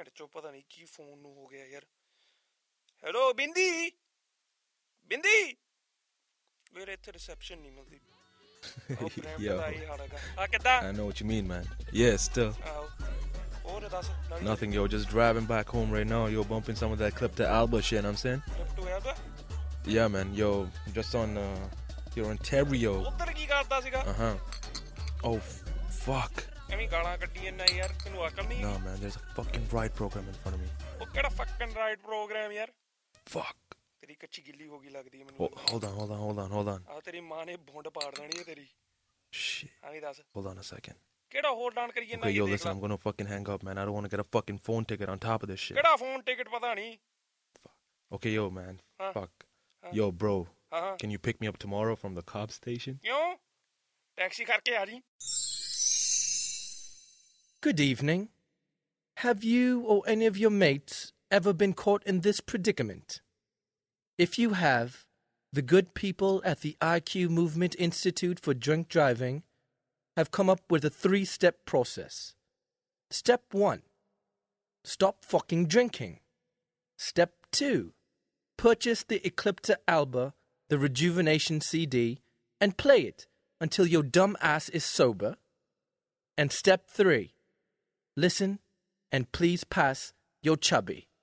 ਭੈਣ ਚੋ ਪਤਾ ਨਹੀਂ ਕੀ ਫੋਨ ਨੂੰ ਹੋ ਗਿਆ ਯਾਰ। ਹੈਲੋ ਬਿੰਦੀ ਬਿੰਦੀ, ਵੀਰੇ ਇੱਥੇ ਰਿਸੈਪਸ਼ਨ ਨਹੀਂ ਮਿਲਦੀ। Yo, I know what you mean, man. Yeah, still. Nothing, yo. Just driving back home right now. Yo, bumping some of that Clip to Alba shit, you know what I'm saying? Clip to Alba? Yeah, man. Yo, just on your Ontario. Oh, fuck. No, man. There's a fucking ride program in front of me. What fucking ride program, yaar? Fuck. ਤੇਰੀ ਕੱਚੀ ਗਿੱਲੀ ਹੋ ਗਈ ਲੱਗਦੀ ਹੈ ਮੈਨੂੰ। Hold on. ਆ ਤੇਰੀ ਮਾਂ ਨੇ ਭੁੰਡ ਪਾੜ ਦੇਣੀ ਹੈ ਤੇਰੀ। Shit. ਆਵੀਂ ਦੱਸ। Hold on a second. ਕਿਹੜਾ ਹੋਲਡ ਆਨ ਕਰੀ ਜਾਂਦਾ? Okay, yo, listen, I'm gonna fucking hang up, man. I don't want to get a fucking phone ticket on top of this shit. ਕਿਹੜਾ ਫੋਨ ਟਿਕਟ ਪਤਾ ਨਹੀਂ। Okay, yo, man. Fuck. Yo, bro. Can you pick me up tomorrow from the Cobb station? ਕਿਉਂ? Taxi ਕਰਕੇ ਆ ਜੀ। Good evening. Have you or any of your mates ever been caught in this predicament? If you have, the good people at the IQ Movement Institute for Drink Driving have come up with a 3-step process. Step 1. Stop fucking drinking. Step 2. Purchase the Eclipta Alba, the Rejuvenation CD, and play it until your dumb ass is sober. And Step 3. Listen and please pass your chubby.